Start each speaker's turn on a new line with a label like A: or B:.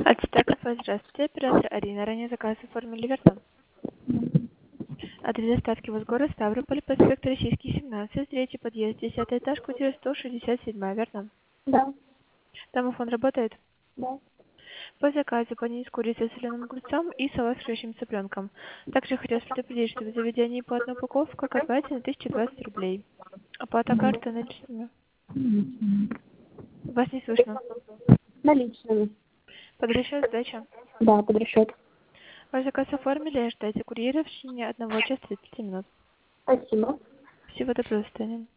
A: Ацтек ФС, здравствуйте. Оператор Арина. Ранее заказ оформили верно? Адрес доставки Восгород, Ставрополь, проспект Российский, 17, третий подъезд, 10 этаж, квартира 167, верно?
B: Да,
A: Домофон работает?
B: да.
A: По заказу панини с курицей с соленым огурцом и салат с хрящим цыпленком. Также хотелось предупредить, что в заведении по одной упаковке к оплате на 1020 рублей. Оплата карты наличными. Вас не слышно.
B: Наличными.
A: Под расчет сдача.
B: Да, под расчет.
A: Ваш заказ оформили, ожидайте курьера в течение 1 часа 30 минут.
B: Спасибо.
A: Всего доброго, до свидания.